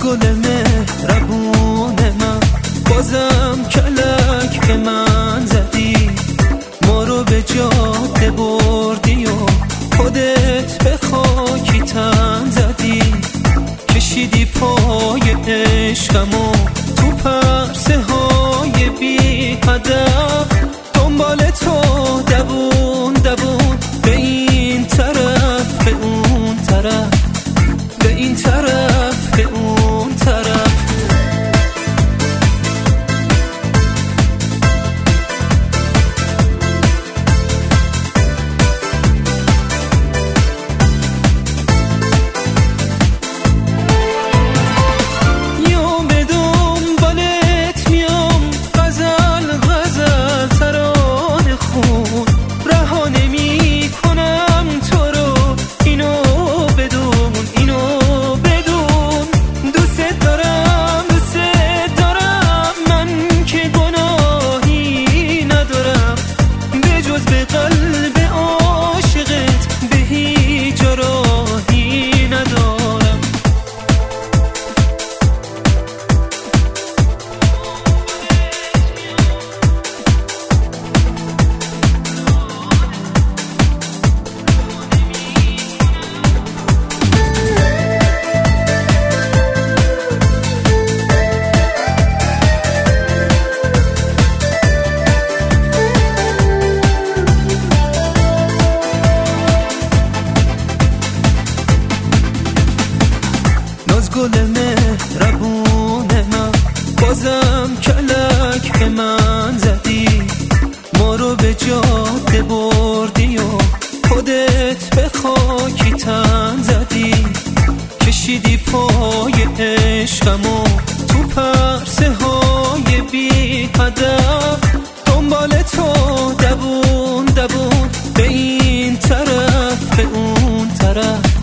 گل مهربون من، بازم کلک به من زدی، ما رو به جاده بردی و خودت به خاکی تن زدی. کشیدی پای عشقمو تو پرسه های بی هدف، دنبال تو دوون دوون، به این طرف به اون طرف، به این طرف به اون طرف. گل مهربون من، بازم کلک به من زدی، ما رو به جاده بردی و خودت به خاکی تن زدی. کشیدی پای عشقمو تو پرسه های بی هدف، دنبال تو دوون دوون، به این طرف به اون طرف،